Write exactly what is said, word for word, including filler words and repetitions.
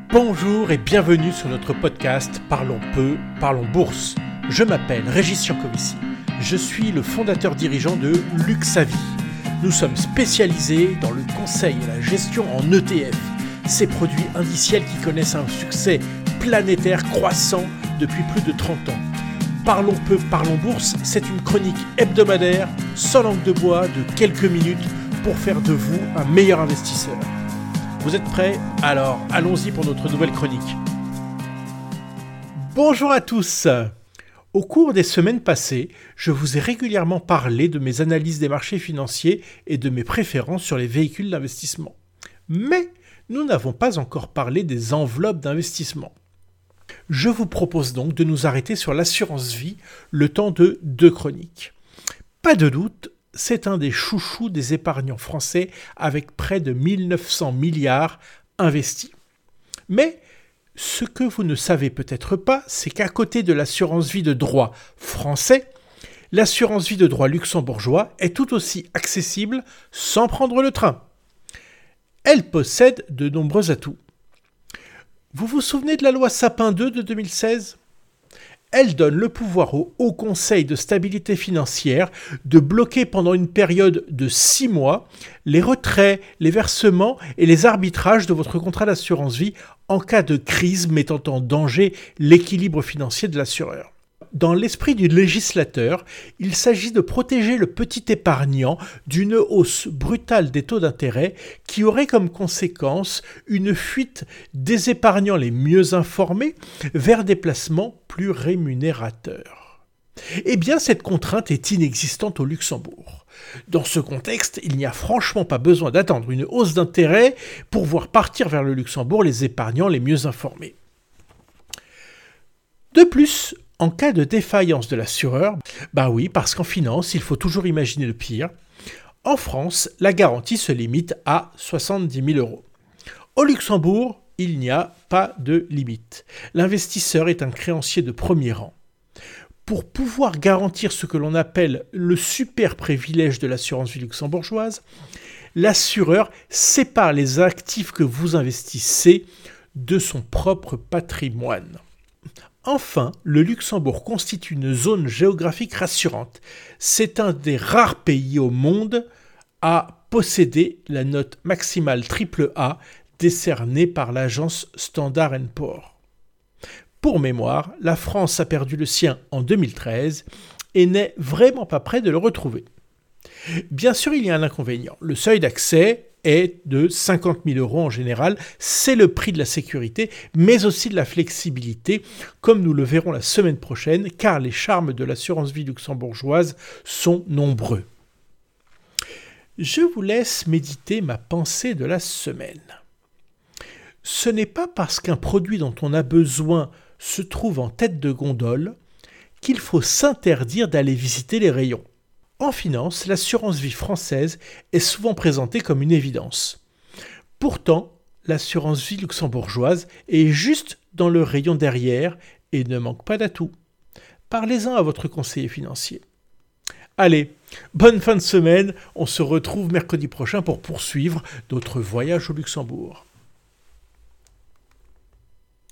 Bonjour et bienvenue sur notre podcast Parlons peu, parlons bourse. Je m'appelle Régis Jancovici. Je suis le fondateur dirigeant de Luxavie. Nous sommes spécialisés dans le conseil et la gestion en E T F, ces produits indiciels qui connaissent un succès planétaire croissant depuis plus de trente ans. Parlons peu, parlons bourse, c'est une chronique hebdomadaire, sans langue de bois, de quelques minutes pour faire de vous un meilleur investisseur. Vous êtes prêts ? Alors, allons-y pour notre nouvelle chronique. Bonjour à tous. Au cours des semaines passées, je vous ai régulièrement parlé de mes analyses des marchés financiers et de mes préférences sur les véhicules d'investissement. Mais nous n'avons pas encore parlé des enveloppes d'investissement. Je vous propose donc de nous arrêter sur l'assurance vie le temps de deux chroniques. Pas de doute, c'est un des chouchous des épargnants français avec près de mille neuf cents milliards investis. Mais ce que vous ne savez peut-être pas, c'est qu'à côté de l'assurance vie de droit français, l'assurance vie de droit luxembourgeois est tout aussi accessible sans prendre le train. Elle possède de nombreux atouts. Vous vous souvenez de la loi Sapin deux de deux mille seize ? Elle donne le pouvoir au Haut Conseil de stabilité financière de bloquer pendant une période de six mois les retraits, les versements et les arbitrages de votre contrat d'assurance vie en cas de crise mettant en danger l'équilibre financier de l'assureur. Dans l'esprit du législateur, il s'agit de protéger le petit épargnant d'une hausse brutale des taux d'intérêt qui aurait comme conséquence une fuite des épargnants les mieux informés vers des placements plus rémunérateurs. Eh bien, cette contrainte est inexistante au Luxembourg. Dans ce contexte, il n'y a franchement pas besoin d'attendre une hausse d'intérêt pour voir partir vers le Luxembourg les épargnants les mieux informés. De plus, en cas de défaillance de l'assureur, bah oui, parce qu'en finance, il faut toujours imaginer le pire. En France, la garantie se limite à soixante-dix mille euros. Au Luxembourg, il n'y a pas de limite. L'investisseur est un créancier de premier rang. Pour pouvoir garantir ce que l'on appelle le super privilège de l'assurance vie luxembourgeoise, l'assureur sépare les actifs que vous investissez de son propre patrimoine. Enfin, le Luxembourg constitue une zone géographique rassurante. C'est un des rares pays au monde à posséder la note maximale triple A décernée par l'agence Standard and Poor's. Pour mémoire, la France a perdu le sien en deux mille treize et n'est vraiment pas près de le retrouver. Bien sûr, il y a un inconvénient. Le seuil d'accès est de cinquante mille euros en général. C'est le prix de la sécurité, mais aussi de la flexibilité, comme nous le verrons la semaine prochaine, car les charmes de l'assurance vie luxembourgeoise sont nombreux. Je vous laisse méditer ma pensée de la semaine. Ce n'est pas parce qu'un produit dont on a besoin se trouve en tête de gondole qu'il faut s'interdire d'aller visiter les rayons. En finance, l'assurance vie française est souvent présentée comme une évidence. Pourtant, l'assurance vie luxembourgeoise est juste dans le rayon derrière et ne manque pas d'atouts. Parlez-en à votre conseiller financier. Allez, bonne fin de semaine, on se retrouve mercredi prochain pour poursuivre notre voyage au Luxembourg.